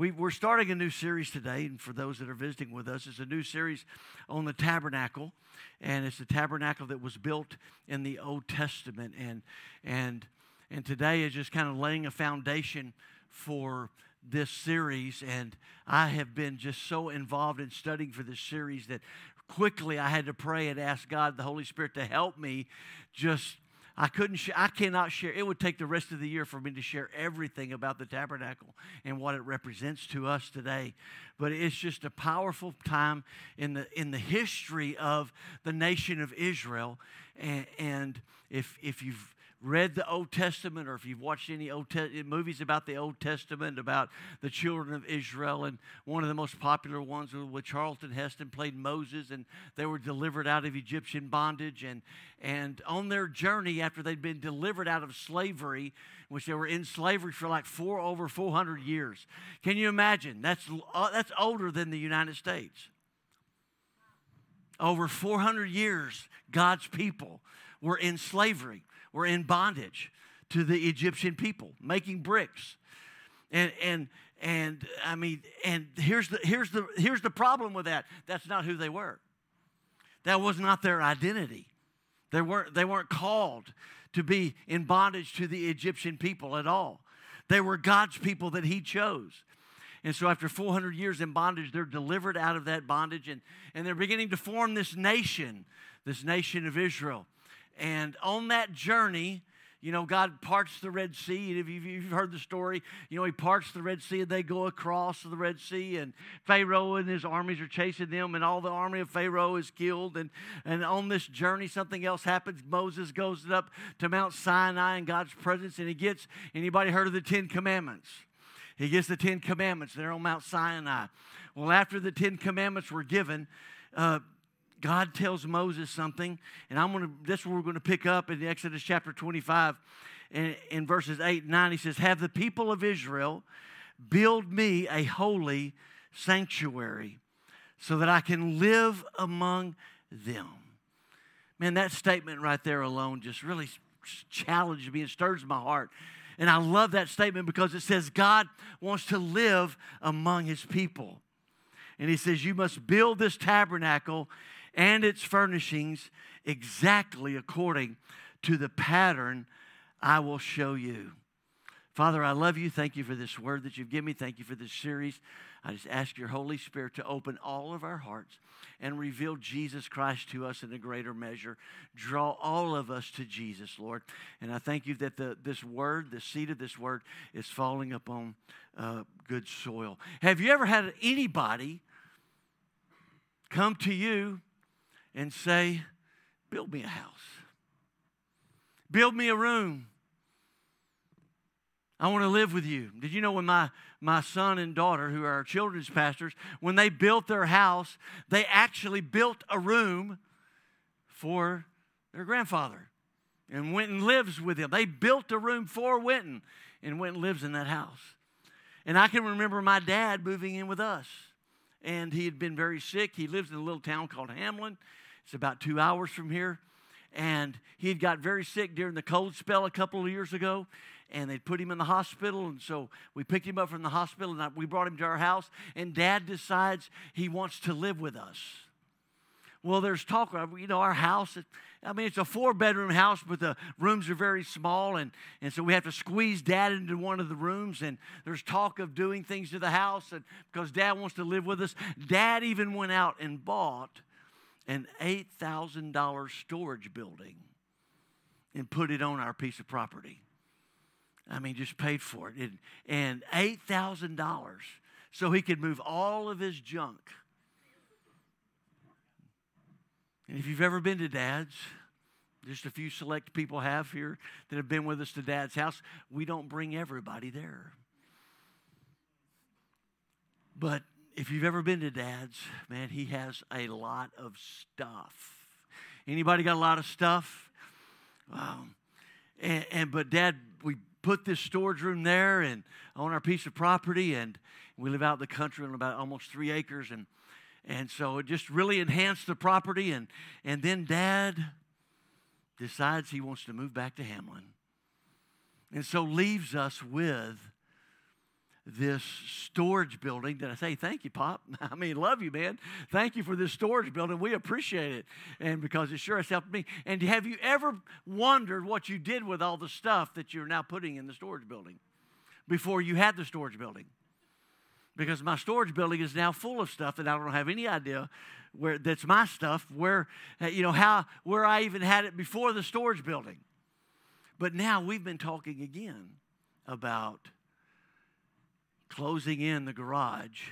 We're starting a new series today, and for those that are visiting with us, it's a new series on the tabernacle, and it's the tabernacle that was built in the Old Testament, and today is just kind of laying a foundation for this series. And I have been just so involved in studying for this series that quickly I had to pray and ask God, the Holy Spirit, to help me. I cannot share. It would take the rest of the year for me to share everything about the tabernacle and what it represents to us today. But it's just a powerful time in the history of the nation of Israel. And if you've read the Old Testament, or if you've watched any movies about the Old Testament, about the children of Israel, and one of the most popular ones was with Charlton Heston played Moses, and they were delivered out of Egyptian bondage, and on their journey after they'd been delivered out of slavery, which they were in slavery for like over 400 years. Can you imagine? That's older than the United States. Over 400 years, God's people were in slavery. We're in bondage to the Egyptian people, making bricks, and I mean, and here's the problem with that. That's not who they were. That was not their identity. They weren't called to be in bondage to the Egyptian people at all. They were God's people that He chose. And so after 400 years in bondage, they're delivered out of that bondage, and they're beginning to form this nation of Israel. And on that journey, God parts the Red Sea. And if you've heard the story, He parts the Red Sea, and they go across the Red Sea, and Pharaoh and his armies are chasing them, and all the army of Pharaoh is killed. And on this journey, something else happens. Moses goes up to Mount Sinai in God's presence, and he gets, anybody heard of the Ten Commandments? He gets the Ten Commandments. They're on Mount Sinai. Well, after the Ten Commandments were given, God tells Moses something, and that's where we're going to pick up in Exodus chapter 25, and in verses 8 and 9. He says, "Have the people of Israel build me a holy sanctuary so that I can live among them." Man, that statement right there alone just really challenged me and stirs my heart. And I love that statement because it says God wants to live among His people. And He says, you must build this tabernacle and its furnishings exactly according to the pattern I will show you. Father, I love you. Thank you for this word that you've given me. Thank you for this series. I just ask your Holy Spirit to open all of our hearts and reveal Jesus Christ to us in a greater measure. Draw all of us to Jesus, Lord. And I thank you that this word, the seed of this word, is falling upon good soil. Have you ever had anybody come to you and say, build me a house, build me a room, I want to live with you? Did you know when my son and daughter, who are our children's pastors, when they built their house, they actually built a room for their grandfather and went and lives with him. They built a room for Winton and went and lives in that house. And I can remember my dad moving in with us, and he had been very sick. He lives in a little town called Hamlin. It's about 2 hours from here. And he had got very sick during the cold spell a couple of years ago, and they put him in the hospital. And so we picked him up from the hospital, and we brought him to our house, and Dad decides he wants to live with us. Well, there's talk of, our house, it's a 4-bedroom house, but the rooms are very small, and so we have to squeeze Dad into one of the rooms, and there's talk of doing things to the house, and because Dad wants to live with us. Dad even went out and bought an $8,000 storage building and put it on our piece of property. Just paid for it. And $8,000 so he could move all of his junk. And if you've ever been to Dad's, just a few select people have here that have been with us to Dad's house. We don't bring everybody there. But if you've ever been to Dad's, man, he has a lot of stuff. Anybody got a lot of stuff? But Dad, we put this storage room there and on our piece of property, and we live out in the country on about almost 3 acres, and so it just really enhanced the property, and then Dad decides he wants to move back to Hamlin, and so leaves us with this storage building that I say, thank you, Pop. I mean, love you, man. Thank you for this storage building. We appreciate it. And because it sure has helped me. And have you ever wondered what you did with all the stuff that you're now putting in the storage building before you had the storage building? Because my storage building is now full of stuff that I don't have any idea where that's my stuff, where I even had it before the storage building. But now we've been talking again about closing in the garage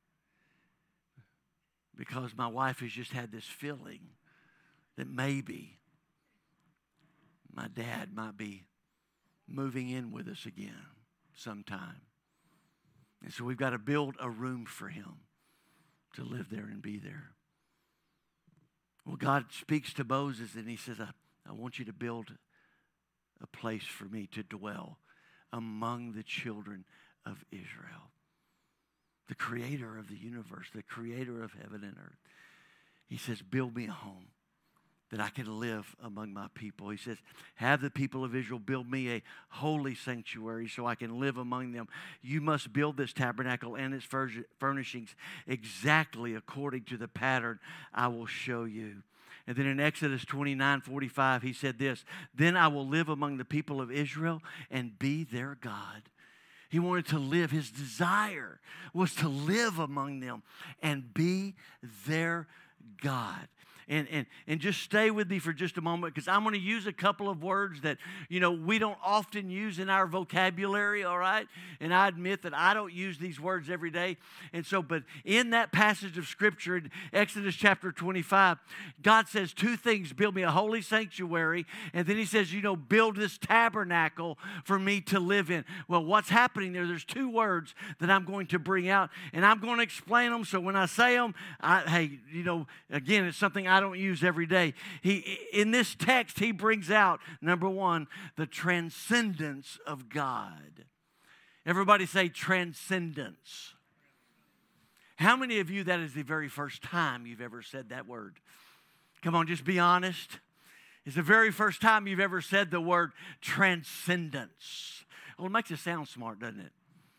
because my wife has just had this feeling that maybe my dad might be moving in with us again sometime. And so we've got to build a room for him to live there and be there. Well, God speaks to Moses and he says, I want you to build a place for me to dwell among the children of Israel. The creator of the universe, the creator of heaven and earth. He says, build me a home that I can live among my people. He says, have the people of Israel build me a holy sanctuary so I can live among them. You must build this tabernacle and its furnishings exactly according to the pattern I will show you. And then in Exodus 29:45, he said this, then I will live among the people of Israel and be their God. He wanted to live. His desire was to live among them and be their God. And just stay with me for just a moment because I'm going to use a couple of words that, we don't often use in our vocabulary, all right? And I admit that I don't use these words every day. And so, but in that passage of Scripture, in Exodus chapter 25, God says two things: build me a holy sanctuary, and then he says, build this tabernacle for me to live in. Well, what's happening there? There's two words that I'm going to bring out, and I'm going to explain them. So when I say them, again, it's something I don't use every day. In this text, he brings out, number one, the transcendence of God. Everybody say transcendence. How many of you, that is the very first time you've ever said that word? Come on, just be honest. It's the very first time you've ever said the word transcendence. Well, it makes it sound smart, doesn't it?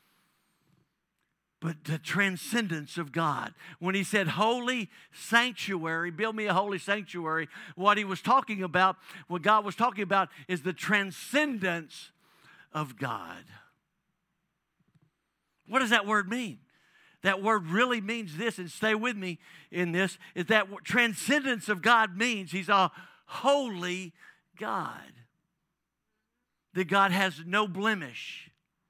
But the transcendence of God. When he said holy sanctuary, build me a holy sanctuary, what God was talking about is the transcendence of God. What does that word mean? That word really means this, and stay with me in this, is that transcendence of God means he's a holy God. That God has no blemish.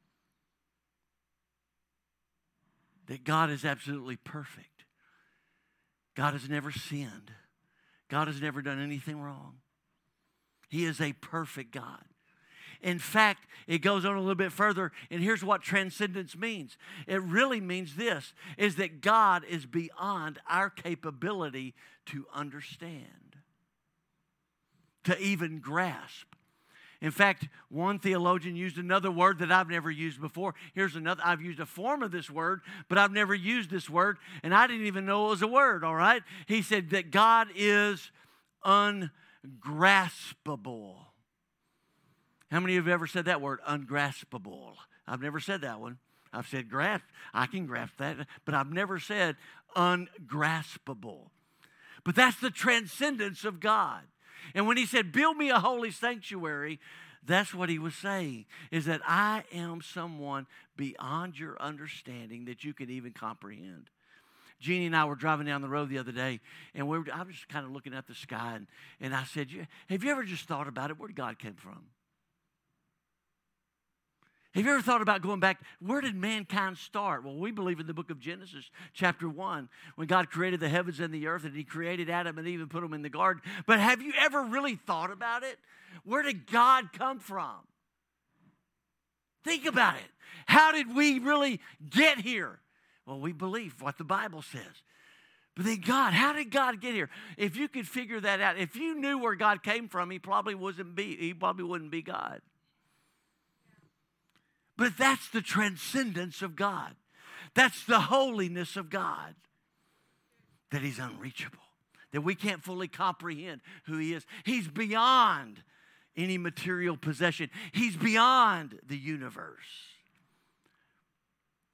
That God is absolutely perfect. God has never sinned. God has never done anything wrong. He is a perfect God. In fact, it goes on a little bit further, and here's what transcendence means. It really means this, is that God is beyond our capability to understand, to even grasp. In fact, one theologian used another word that I've never used before. Here's another. I've used a form of this word, but I've never used this word, and I didn't even know it was a word, all right? He said that God is ungraspable. How many of you have ever said that word, ungraspable? I've never said that one. I've said grasp. I can grasp that, but I've never said ungraspable. But that's the transcendence of God. And when he said, build me a holy sanctuary, that's what he was saying, is that I am someone beyond your understanding that you can even comprehend. Jeannie and I were driving down the road the other day, and I was just kind of looking at the sky, and I said, have you ever just thought about it? Where did God come from? Have you ever thought about going back? Where did mankind start? Well, we believe in the book of Genesis, chapter 1, when God created the heavens and the earth, and he created Adam and Eve and put them in the garden. But have you ever really thought about it? Where did God come from? Think about it. How did we really get here? Well, we believe what the Bible says. But then God, how did God get here? If you could figure that out, if you knew where God came from, he probably wouldn't be God. But that's the transcendence of God. That's the holiness of God. That he's unreachable. That we can't fully comprehend who he is. He's beyond any material possession. He's beyond the universe.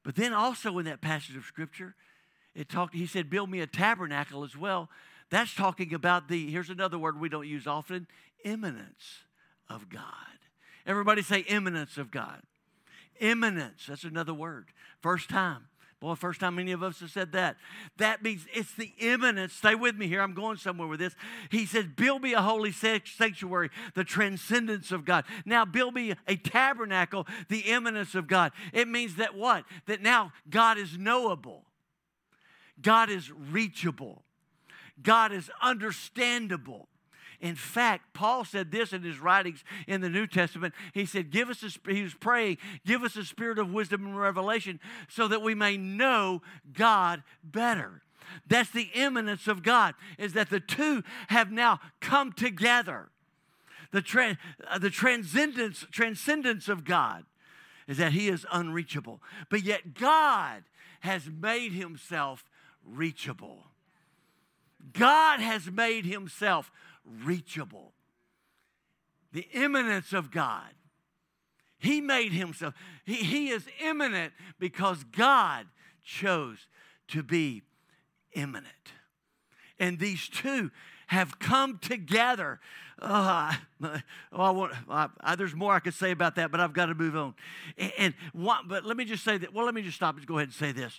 But then also in that passage of Scripture, he said, build me a tabernacle as well. That's talking about here's another word we don't use often, immanence of God. Everybody say immanence of God. Immanence, that's another word. First time. Boy, first time many of us have said that. That means it's the immanence. Stay with me here. I'm going somewhere with this. He said, build me a holy sanctuary, the transcendence of God. Now, build me a tabernacle, the immanence of God. It means that what? That now God is knowable. God is reachable. God is understandable. In fact, Paul said this in his writings in the New Testament. He said, he was praying, give us a spirit of wisdom and revelation so that we may know God better. That's the immanence of God, is that the two have now come together. The transcendence of God is that he is unreachable. But yet God has made himself reachable. God has made himself reachable. The immanence of God. He made himself. He is immanent because God chose to be immanent. And these two have come together. There's more I could say about that, but I've got to move on. But let me just say that. Well, let me just stop and go ahead and say this.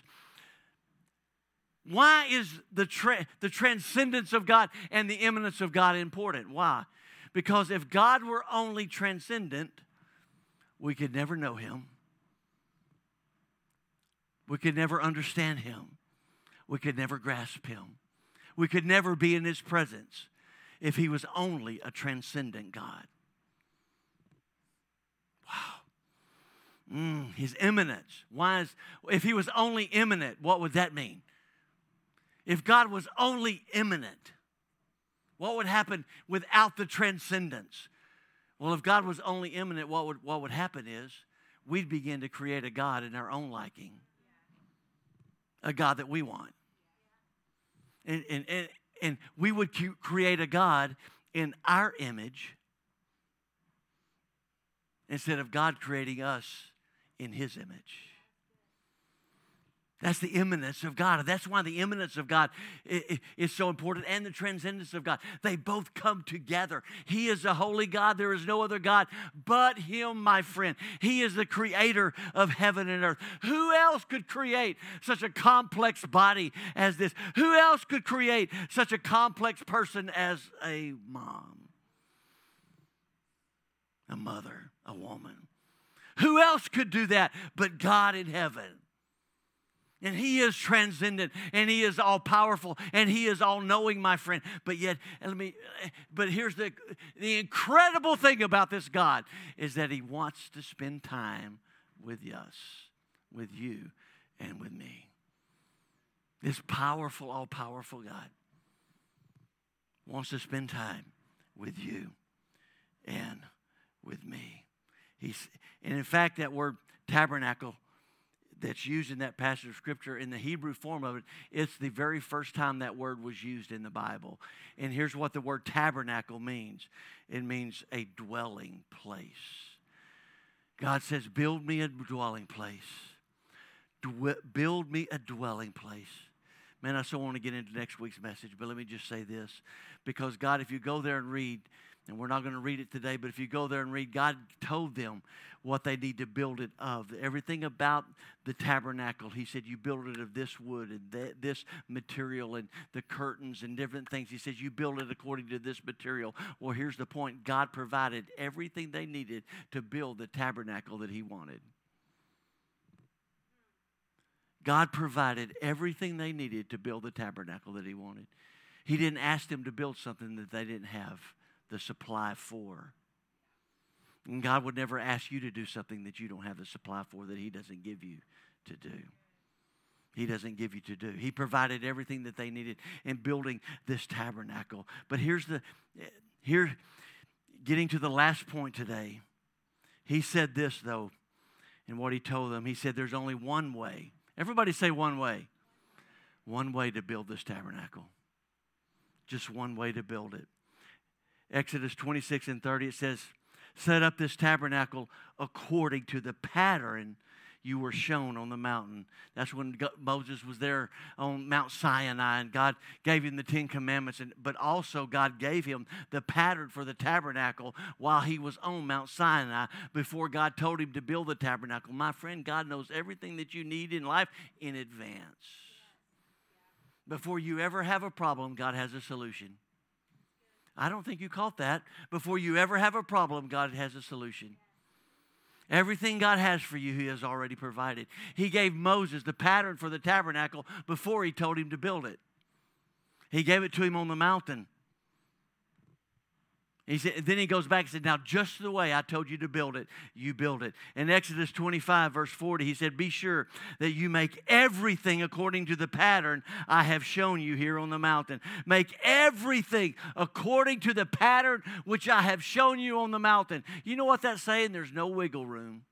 Why is the transcendence of God and the immanence of God important? Why? Because if God were only transcendent, we could never know him. We could never understand him. We could never grasp him. We could never be in his presence if he was only a transcendent God. Wow. His immanence. If he was only immanent, what would that mean? If God was only immanent, what would happen without the transcendence? Well, if God was only immanent, what would happen is we'd begin to create a God in our own liking, a God that we want. And we would create a God in our image instead of God creating us in his image. That's the immanence of God. That's why the immanence of God is so important, and the transcendence of God. They both come together. He is a holy God. There is no other God but him, my friend. He is the creator of heaven and earth. Who else could create such a complex body as this? Who else could create such a complex person as a mom, a mother, a woman? Who else could do that but God in heaven? And he is transcendent, and he is all-powerful, and he is all-knowing, my friend. But here's the incredible thing about this God is that he wants to spend time with us, with you, and with me. This powerful, all-powerful God wants to spend time with you and with me. And in fact, that word tabernacle that's used in that passage of Scripture, in the Hebrew form of it, it's the very first time that word was used in the Bible. And here's what the word tabernacle means. It means a dwelling place. God says, build me a dwelling place. Build me a dwelling place. Man, I so want to get into next week's message, but let me just say this. Because God, if you go there and read, and we're not going to read it today, but if you go there and read, God told them what they need to build it of. Everything about the tabernacle, he said, you build it of this wood and this material and the curtains and different things. He says, you build it according to this material. Well, here's the point. God provided everything they needed to build the tabernacle that he wanted. God provided everything they needed to build the tabernacle that he wanted. He didn't ask them to build something that they didn't have the supply for. And God would never ask you to do something that you don't have the supply for, that he doesn't give you to do. He doesn't give you to do. He provided everything that they needed in building this tabernacle. But getting to the last point today, he said this, though, in what he told them. He said there's only one way. Everybody say one way. One way to build this tabernacle. Just one way to build it. Exodus 26:30, it says, set up this tabernacle according to the pattern you were shown on the mountain. That's when Moses was there on Mount Sinai, and God gave him the 10 Commandments. But also God gave him the pattern for the tabernacle while he was on Mount Sinai before God told him to build the tabernacle. My friend, God knows everything that you need in life in advance. Before you ever have a problem, God has a solution. I don't think you caught that. Before you ever have a problem, God has a solution. Everything God has for you, He has already provided. He gave Moses the pattern for the tabernacle before He told him to build it. He gave it to him on the mountain. He said, then he goes back and said, now just the way I told you to build it, you build it. In Exodus 25, verse 40, he said, be sure that you make everything according to the pattern I have shown you here on the mountain. Make everything according to the pattern which I have shown you on the mountain. You know what that's saying? There's no wiggle room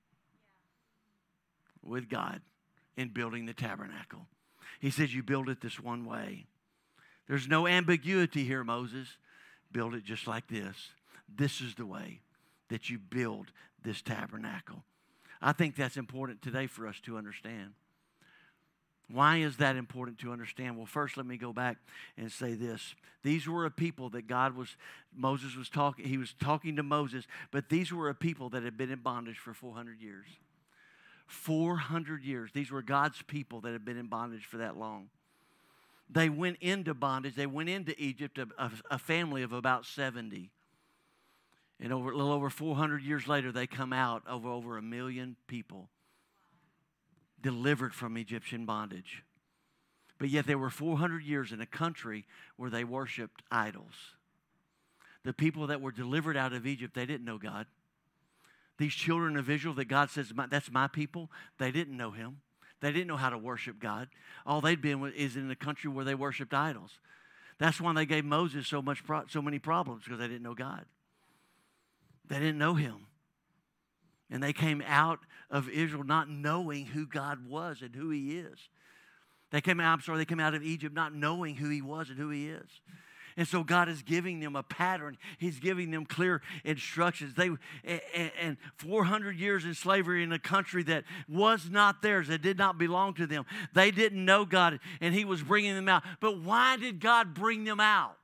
with God in building the tabernacle. He says, you build it this one way. There's no ambiguity here, Moses. Build it just like this. This is the way that you build this tabernacle. I think that's important today for us to understand. Why is that important to understand? Well, first, let me go back and say this. These were a people that Moses was talking, he was talking to Moses, but these were a people that had been in bondage for 400 years. 400 years. These were God's people that had been in bondage for that long. They went into bondage. They went into Egypt, a family of about 70. And a little over 400 years later, they come out of over 1 million people delivered from Egyptian bondage. But yet they were 400 years in a country where they worshiped idols. The people that were delivered out of Egypt, they didn't know God. These children of Israel that God says, that's my people, they didn't know Him. They didn't know how to worship God. All they'd been is in a country where they worshiped idols. That's why they gave Moses so many problems, because they didn't know God. They didn't know Him. And they came out of Israel not knowing who God was and who He is. They came out of Egypt not knowing who He was and who He is. And so God is giving them a pattern. He's giving them clear instructions. And 400 years in slavery in a country that was not theirs, that did not belong to them. They didn't know God, and He was bringing them out. But why did God bring them out?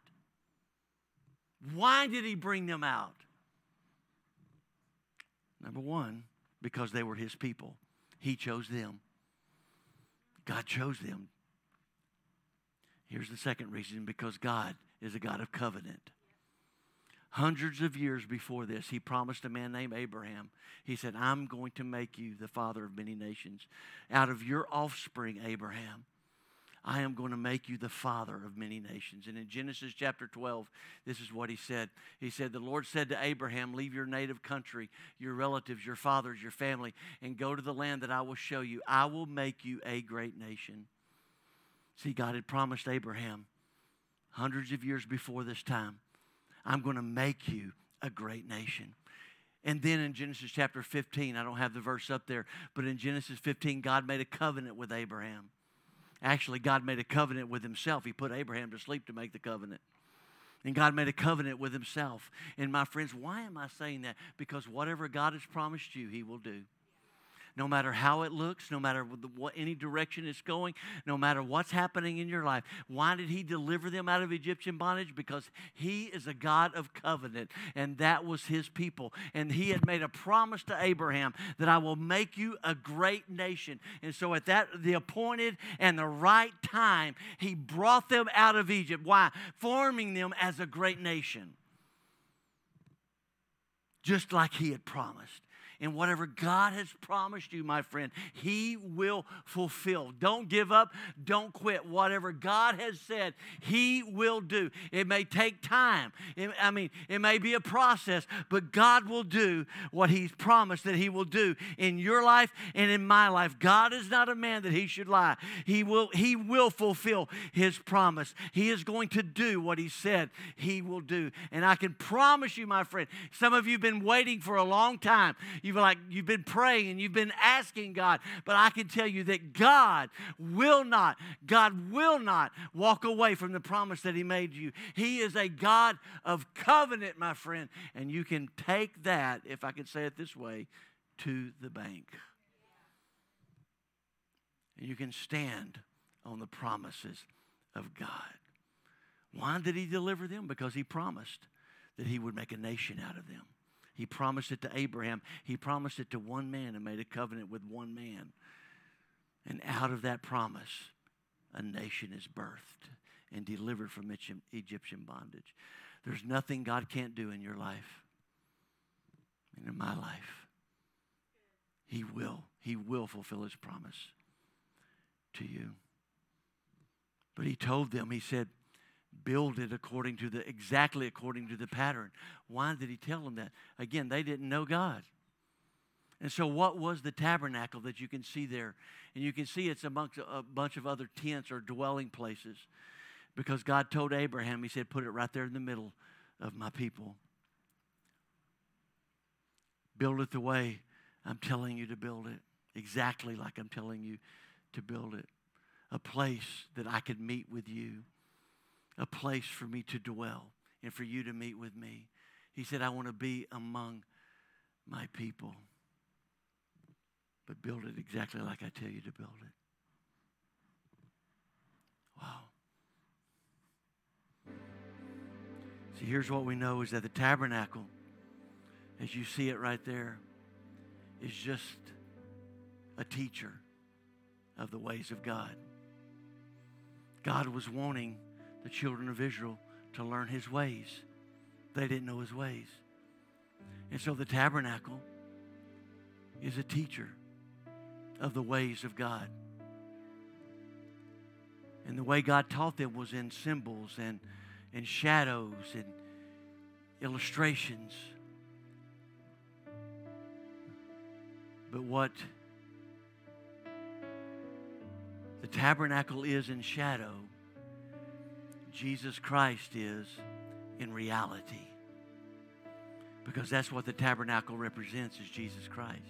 Why did He bring them out? Number one, because they were His people. He chose them. God chose them. Here's the second reason, because God is a God of covenant. Hundreds of years before this, He promised a man named Abraham. He said, I'm going to make you the father of many nations. Out of your offspring, Abraham, I am going to make you the father of many nations. And in Genesis chapter 12, this is what He said. He said, the Lord said to Abraham, leave your native country, your relatives, your fathers, your family, and go to the land that I will show you. I will make you a great nation. See, God had promised Abraham hundreds of years before this time, I'm going to make you a great nation. And then in Genesis chapter 15, I don't have the verse up there, but in Genesis 15, God made a covenant with Abraham. Actually, God made a covenant with Himself. He put Abraham to sleep to make the covenant. And God made a covenant with Himself. And my friends, why am I saying that? Because whatever God has promised you, He will do. No matter how it looks, no matter what any direction it's going, no matter what's happening in your life. Why did He deliver them out of Egyptian bondage? Because He is a God of covenant, and that was His people. And He had made a promise to Abraham that I will make you a great nation. And so at the appointed and the right time, He brought them out of Egypt. Why? Forming them as a great nation. Just like He had promised. And whatever God has promised you, my friend, He will fulfill. Don't give up. Don't quit. Whatever God has said, He will do. It may take time. It may be a process, but God will do what He's promised that He will do in your life and in my life. God is not a man that He should lie. He will fulfill His promise. He is going to do what He said He will do. And I can promise you, my friend, some of you have been waiting for a long time. You've been praying and you've been asking God, but I can tell you that God will not walk away from the promise that He made you. He is a God of covenant, my friend, and you can take that, if I can say it this way, to the bank. And you can stand on the promises of God. Why did he deliver them? Because he promised that he would make a nation out of them. He promised it to Abraham. He promised it to one man and made a covenant with one man. And out of that promise, a nation is birthed and delivered from Egyptian bondage. There's nothing God can't do in your life and in my life. He will. He will fulfill his promise to you. But he told them, he said, build it exactly according to the pattern. Why did he tell them that? Again, they didn't know God. And so what was the tabernacle that you can see there? And you can see it's amongst a bunch of other tents or dwelling places. Because God told Abraham, he said, put it right there in the middle of my people. Build it the way I'm telling you to build it. Exactly like I'm telling you to build it. A place that I could meet with you. A place for me to dwell and for you to meet with me. He said, I want to be among my people. But build it exactly like I tell you to build it. Wow. See, here's what we know is that the tabernacle, as you see it right there, is just a teacher of the ways of God. God was wanting the children of Israel to learn his ways. They didn't know his ways. And so the tabernacle is a teacher of the ways of God. And the way God taught them was in symbols and shadows and illustrations. But what the tabernacle is in shadow, Jesus Christ is in reality. Because that's what the tabernacle represents, is Jesus Christ.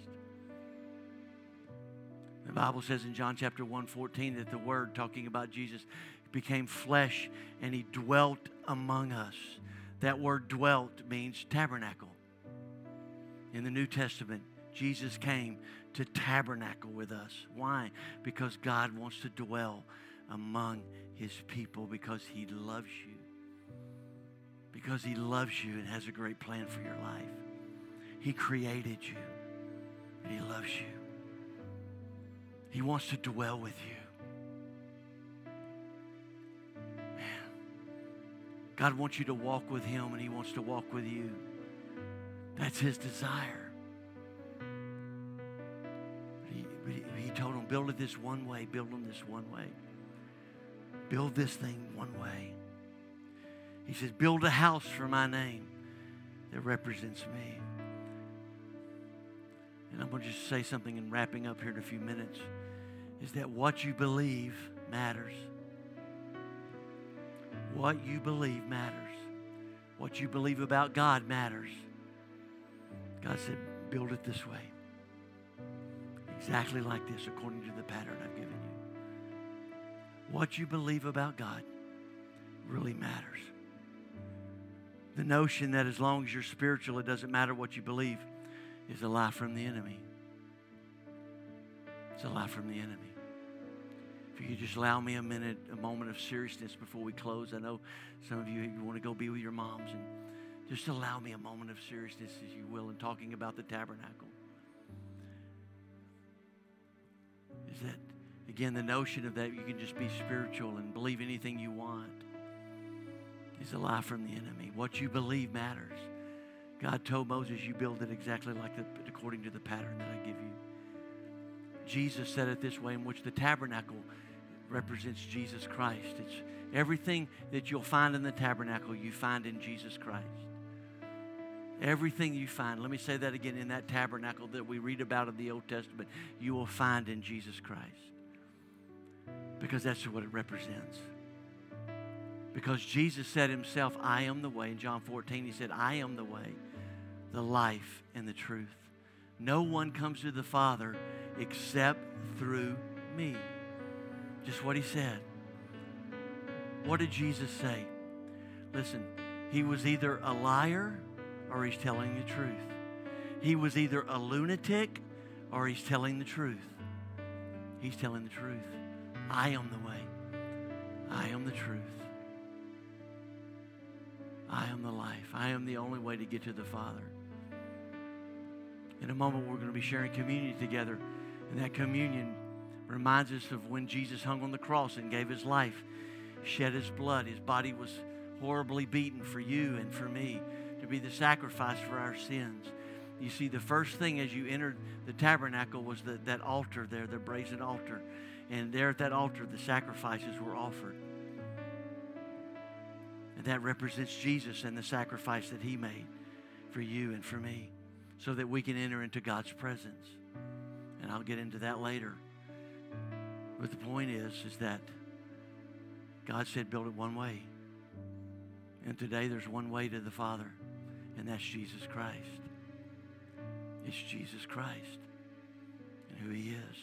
The Bible says in John chapter 1:14 that the Word, talking about Jesus, became flesh and he dwelt among us. That word dwelt means tabernacle. In the New Testament, Jesus came to tabernacle with us. Why? Because God wants to dwell among his people because he loves you. Because he loves you and has a great plan for your life. He created you and he loves you. He wants to dwell with you. Man, God wants you to walk with him and he wants to walk with you. That's his desire. He told them, build it this one way, build them this one way. Build this thing one way. He says, build a house for my name that represents me. And I'm going to just say something in wrapping up here in a few minutes, is that what you believe matters. What you believe matters. What you believe about God matters. God said, build it this way. Exactly like this, according to the pattern I've given you. What you believe about God really matters. The notion that as long as you're spiritual, it doesn't matter what you believe is a lie from the enemy. It's a lie from the enemy. If you could just allow me a moment of seriousness before we close. I know some of you want to go be with your moms, and just allow me a moment of seriousness, as you will, in talking about the tabernacle. Is that, again, the notion of that you can just be spiritual and believe anything you want is a lie from the enemy. What you believe matters. God told Moses, you build it exactly according to the pattern that I give you. Jesus said it this way, in which the tabernacle represents Jesus Christ. It's everything that you'll find in the tabernacle, you find in Jesus Christ. Everything you find, let me say that again, in that tabernacle that we read about in the Old Testament, you will find in Jesus Christ. Because that's what it represents. Because Jesus said himself, I am the way. In John 14, he said, I am the way, the life, and the truth. No one comes to the Father except through me. Just what he said. What did Jesus say? Listen, he was either a liar or he's telling the truth. He was either a lunatic or he's telling the truth. He's telling the truth. I am the way. I am the truth. I am the life. I am the only way to get to the Father. In a moment, we're going to be sharing communion together. And that communion reminds us of when Jesus hung on the cross and gave his life, shed his blood. His body was horribly beaten for you and for me to be the sacrifice for our sins. You see, the first thing as you entered the tabernacle was that altar there, the brazen altar. And there at that altar, the sacrifices were offered. And that represents Jesus and the sacrifice that he made for you and for me so that we can enter into God's presence. And I'll get into that later. But the point is that God said build it one way. And today there's one way to the Father, and that's Jesus Christ. It's Jesus Christ and who he is.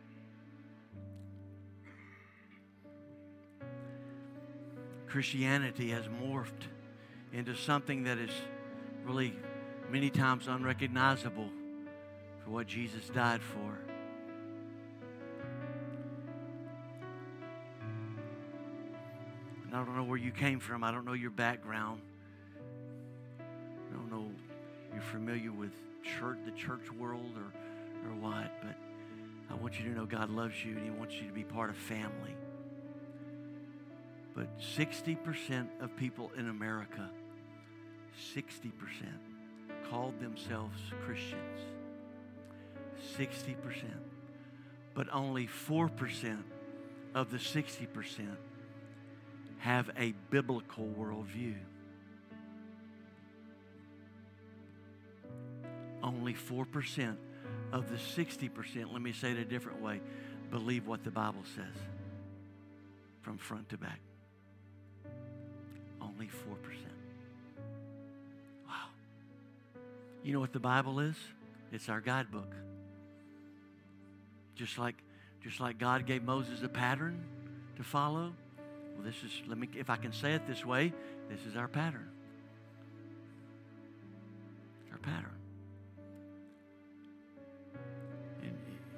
Christianity has morphed into something that is really many times unrecognizable for what Jesus died for. And I don't know where you came from. I don't know your background. I don't know if you're familiar with the church world or what, but I want you to know God loves you and he wants you to be part of family. But 60% of people in America, 60% called themselves Christians. 60%. But only 4% of the 60% have a biblical worldview. Only 4% of the 60%, let me say it a different way, believe what the Bible says from front to back. Only 4%. Wow. You know what the Bible is? It's our guidebook. Just like God gave Moses a pattern to follow. Well, if I can say it this way, this is our pattern. Our pattern. And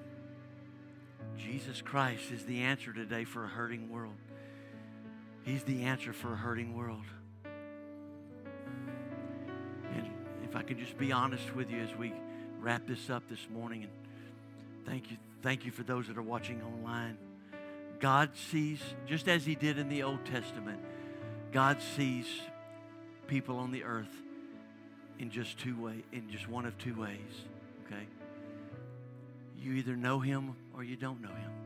Jesus Christ is the answer today for a hurting world. He's the answer for a hurting world. And if I could just be honest with you as we wrap this up this morning, and thank you for those that are watching online. God sees, just as he did in the Old Testament, God sees people on the earth in just one of two ways, okay? You either know him or you don't know him.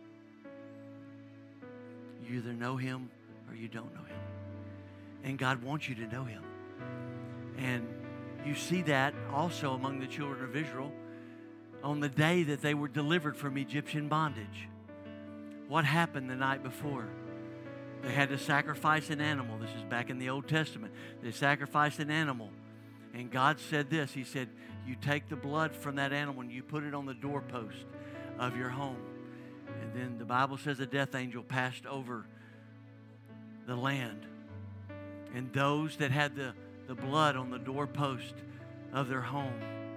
You either know him or you don't know him. And God wants you to know him. And you see that also among the children of Israel on the day that they were delivered from Egyptian bondage. What happened the night before? They had to sacrifice an animal. This is back in the Old Testament. They sacrificed an animal. And God said this. He said, you take the blood from that animal and you put it on the doorpost of your home. And then the Bible says a death angel passed over the land. And those that had the blood on the doorpost of their home,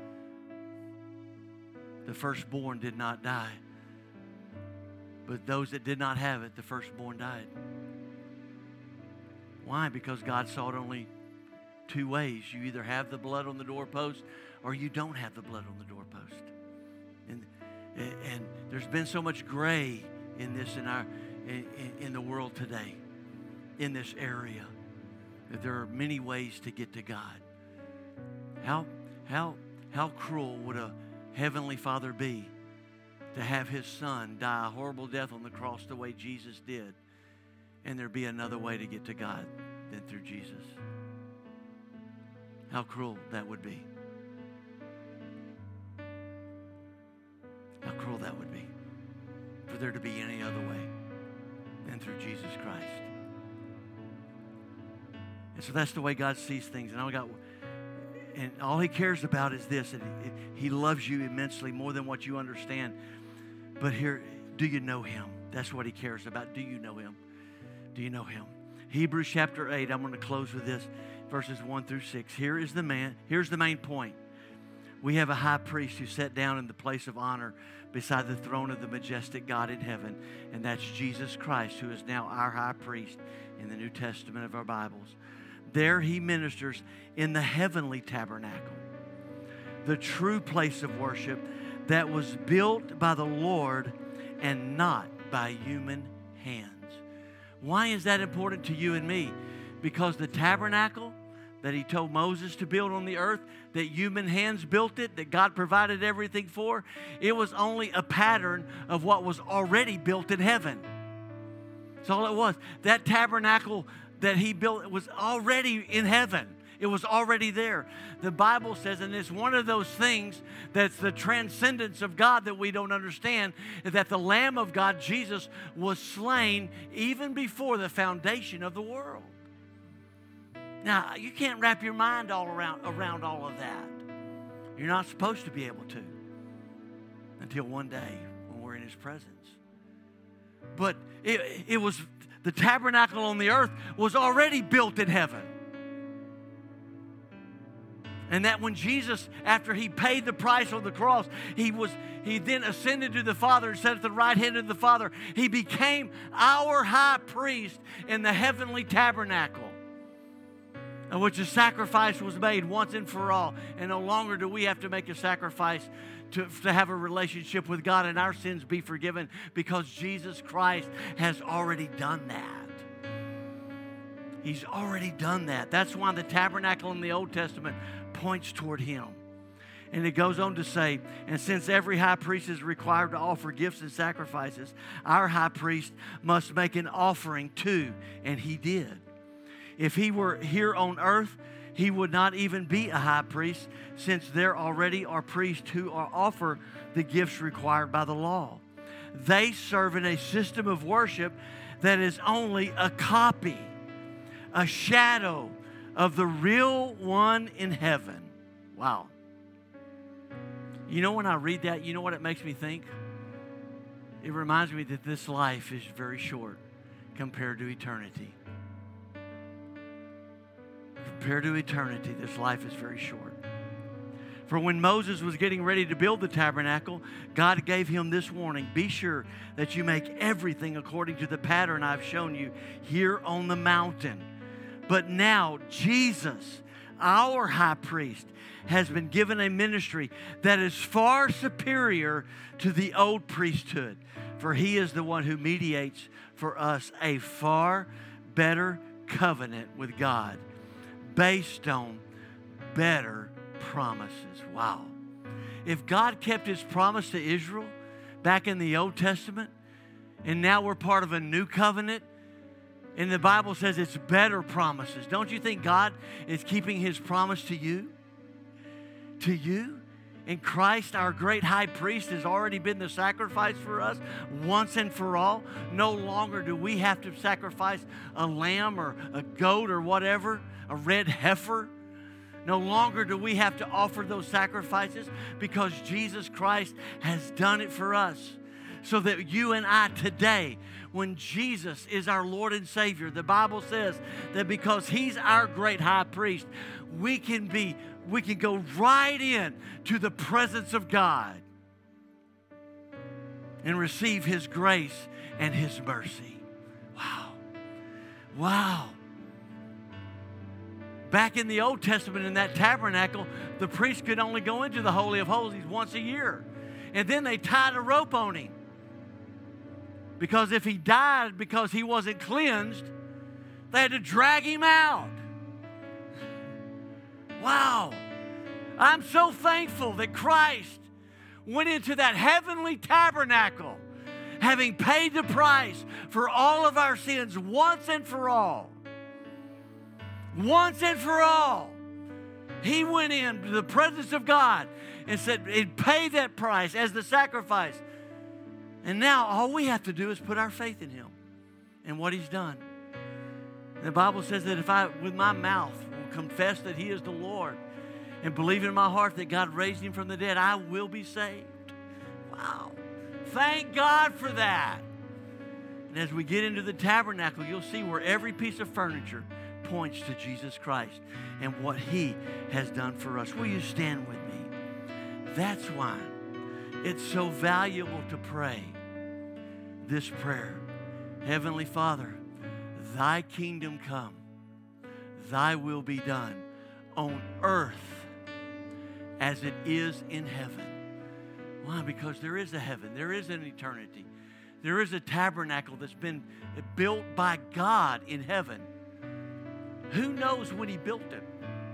the firstborn did not die. But those that did not have it, the firstborn died. Why? Because God saw it only two ways. You either have the blood on the doorpost or you don't have the blood on the doorpost. And there's been so much gray in this in the world today, in this area, that there are many ways to get to God. How cruel would a heavenly Father be to have his son die a horrible death on the cross the way Jesus did, and there be another way to get to God than through Jesus? How cruel that would be. How cruel that would be for there to be any other way than through Jesus Christ. And so that's the way God sees things. And all he cares about is this. And he loves you immensely, more than what you understand. But here, do you know him? That's what he cares about. Do you know him? Do you know him? Hebrews chapter 8, I'm going to close with this, verses 1 through 6. Here's the main point. We have a high priest who sat down in the place of honor beside the throne of the majestic God in heaven, and that's Jesus Christ, who is now our high priest in the New Testament of our Bibles. There he ministers in the heavenly tabernacle, the true place of worship that was built by the Lord and not by human hands. Why is that important to you and me? Because the tabernacle that he told Moses to build on the earth, that human hands built it, that God provided everything for, it was only a pattern of what was already built in heaven. That's all it was. That tabernacle that he built was already in heaven. It was already there. The Bible says, and it's one of those things that's the transcendence of God that we don't understand, is that the Lamb of God, Jesus, was slain even before the foundation of the world. Now, you can't wrap your mind all around all of that. You're not supposed to be able to until one day when we're in His presence. But it was, the tabernacle on the earth was already built in heaven. And that when Jesus, after He paid the price on the cross, He then ascended to the Father and sat at the right hand of the Father. He became our high priest in the heavenly tabernacle, in which a sacrifice was made once and for all. And no longer do we have to make a sacrifice to have a relationship with God and our sins be forgiven, because Jesus Christ has already done that. He's already done that. That's why the tabernacle in the Old Testament points toward Him. And it goes on to say, and since every high priest is required to offer gifts and sacrifices, our high priest must make an offering too, and He did. If He were here on earth, He would not even be a high priest, since there already are priests who offer the gifts required by the law. They serve in a system of worship that is only a copy, a shadow of the real one in heaven. Wow. You know, when I read that, you know what it makes me think? It reminds me that this life is very short compared to eternity. Compared to eternity, this life is very short. For when Moses was getting ready to build the tabernacle, God gave him this warning: be sure that you make everything according to the pattern I've shown you here on the mountain. But now Jesus, our high priest, has been given a ministry that is far superior to the old priesthood. For He is the one who mediates for us a far better covenant with God, based on better promises. Wow. If God kept His promise to Israel back in the Old Testament, and now we're part of a new covenant, and the Bible says it's better promises, don't you think God is keeping His promise to you? To you? And Christ, our great high priest, has already been the sacrifice for us once and for all. No longer do we have to sacrifice a lamb or a goat or whatever, a red heifer. No longer do we have to offer those sacrifices, because Jesus Christ has done it for us. So that you and I today, when Jesus is our Lord and Savior, the Bible says that because He's our great high priest, we can go right in to the presence of God and receive His grace and His mercy. Wow. Wow. Back in the Old Testament, in that tabernacle, the priest could only go into the Holy of Holies once a year. And then they tied a rope on him. Because if he died because he wasn't cleansed, they had to drag him out. Wow. I'm so thankful that Christ went into that heavenly tabernacle, having paid the price for all of our sins once and for all. Once and for all. He went into the presence of God and said, it paid that price as the sacrifice. And now all we have to do is put our faith in Him and what He's done. The Bible says that if I, with my mouth, will confess that He is the Lord and believe in my heart that God raised Him from the dead, I will be saved. Wow. Thank God for that. And as we get into the tabernacle, you'll see where every piece of furniture points to Jesus Christ and what He has done for us. Will you stand with me? That's why it's so valuable to pray this prayer. Heavenly Father, thy kingdom come, thy will be done on earth as it is in heaven. Why? Because there is a heaven. There is an eternity. There is a tabernacle that's been built by God in heaven. Who knows when he built it?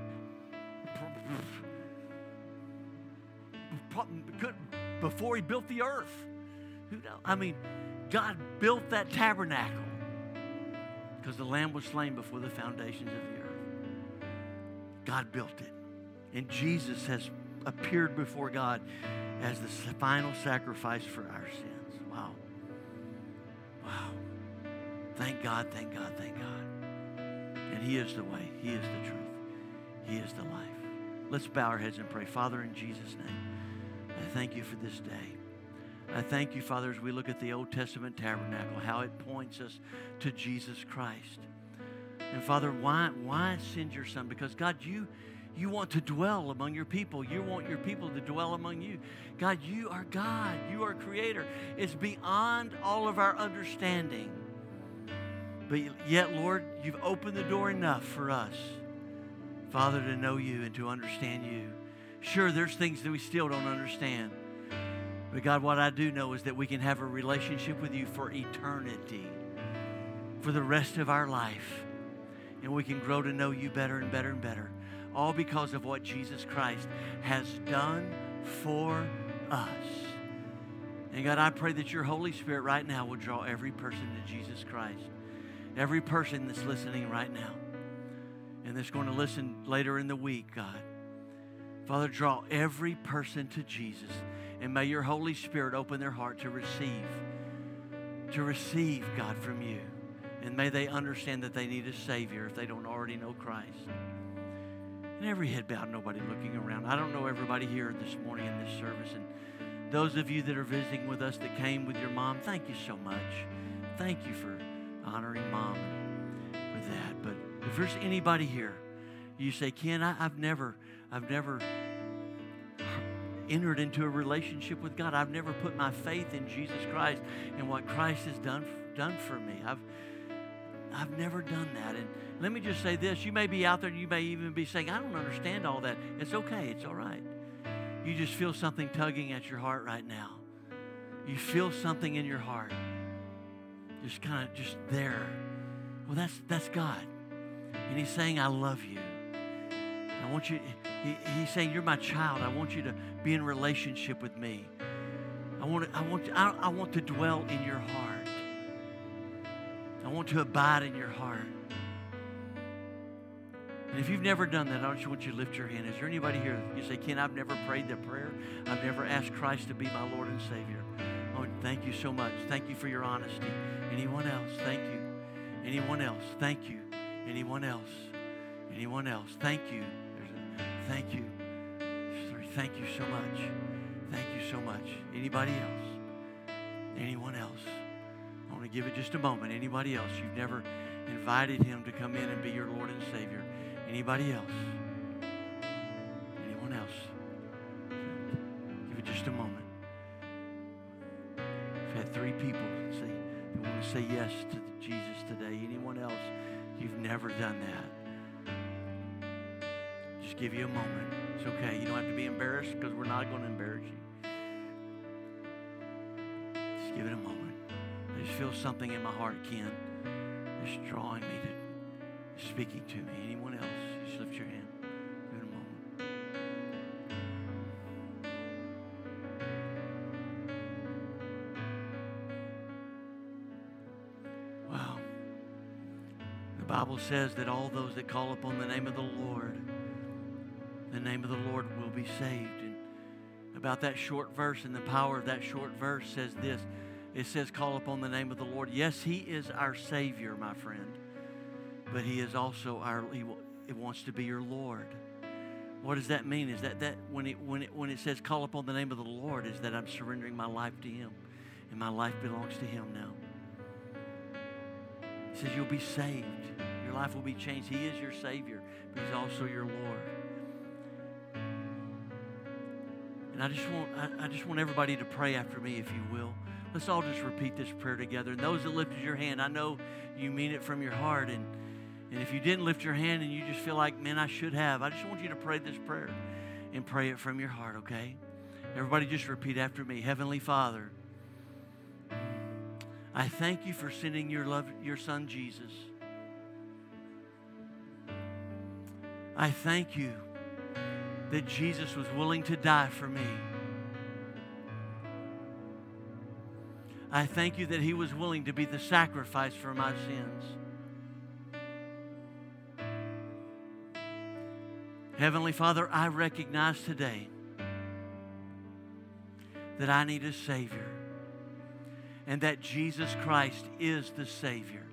Before he built the earth. Who knows? I mean, God built that tabernacle because the Lamb was slain before the foundations of the earth. God built it. And Jesus has appeared before God as the final sacrifice for our sins. Wow. Wow. Thank God, thank God, thank God. And he is the way. He is the truth. He is the life. Let's bow our heads and pray. Father, in Jesus' name, I thank you for this day. I thank you, Father, as we look at the Old Testament tabernacle, how it points us to Jesus Christ. And Father, why send your Son? Because God, you want to dwell among your people. You want your people to dwell among you. God, you are God. You are Creator. It's beyond all of our understanding. But yet, Lord, you've opened the door enough for us, Father, to know you and to understand you. Sure, there's things that we still don't understand. But God, what I do know is that we can have a relationship with you for eternity, for the rest of our life. And we can grow to know you better and better and better. All because of what Jesus Christ has done for us. And God, I pray that your Holy Spirit right now will draw every person to Jesus Christ. Every person that's listening right now. And that's going to listen later in the week, God. Father, draw every person to Jesus. And may your Holy Spirit open their heart to receive, God, from you. And may they understand that they need a Savior if they don't already know Christ. And every head bowed, nobody looking around. I don't know everybody here this morning in this service. And those of you that are visiting with us that came with your mom, thank you so much. Thank you for honoring Mom with that. But if there's anybody here, you say, Ken, I've never entered into a relationship with God. I've never put my faith in Jesus Christ and what Christ has done for me. I've never done that. And let me just say this. You may be out there and you may even be saying, I don't understand all that. It's okay. It's all right. You just feel something tugging at your heart right now. You feel something in your heart. Just kind of just there. Well, that's God. And he's saying, I love you. I want you, he's saying, you're my child. I want you to be in relationship with me. I want to dwell in your heart. I want to abide in your heart. And if you've never done that, I just want you to lift your hand. Is there anybody here that you say, Ken, I've never prayed that prayer. I've never asked Christ to be my Lord and Savior. Oh, thank you so much. Thank you for your honesty. Anyone else? Thank you. Anyone else? Thank you. Anyone else? Anyone else? Thank you. Thank you. Thank you so much. Thank you so much. Anybody else? Anyone else? I want to give it just a moment. Anybody else? You've never invited him to come in and be your Lord and Savior. Anybody else? Anyone else? Give it just a moment. I've had 3 people say they want to say yes to Jesus today. Anyone else? You've never done that. Just give you a moment. It's okay. You don't have to be embarrassed because we're not going to embarrass you. Just give it a moment. I just feel something in my heart, Ken. It's drawing me to speaking to me. Anyone else? Just lift your hand. Give it a moment. Wow. The Bible says that all those that call upon the name of the Lord will be saved. And about that short verse and the power of that short verse says this. It says, call upon the name of the Lord. Yes, he is our Savior, my friend. But he is also he wants to be your Lord. What does that mean? Is that when it says call upon the name of the Lord, is that I'm surrendering my life to him. And my life belongs to him now. He says you'll be saved. Your life will be changed. He is your Savior, but he's also your Lord. And I just want everybody to pray after me, if you will. Let's all just repeat this prayer together. And those that lifted your hand, I know you mean it from your heart. And if you didn't lift your hand and you just feel like, man, I should have, I just want you to pray this prayer and pray it from your heart, okay? Everybody just repeat after me. Heavenly Father, I thank you for sending your son Jesus. I thank you that Jesus was willing to die for me. I thank you that he was willing to be the sacrifice for my sins. Heavenly Father, I recognize today that I need a Savior and that Jesus Christ is the Savior.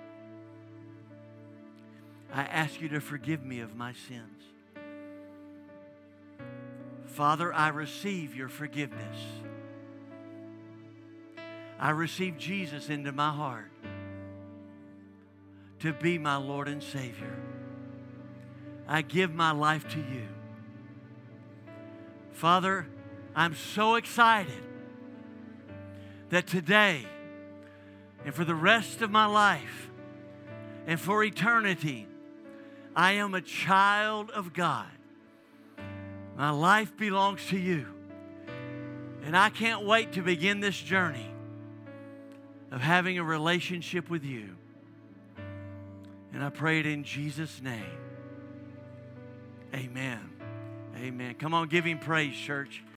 I ask you to forgive me of my sins. Father, I receive your forgiveness. I receive Jesus into my heart to be my Lord and Savior. I give my life to you. Father, I'm so excited that today and for the rest of my life and for eternity, I am a child of God. My life belongs to you. And I can't wait to begin this journey of having a relationship with you. And I pray it in Jesus' name. Amen. Amen. Come on, give him praise, church.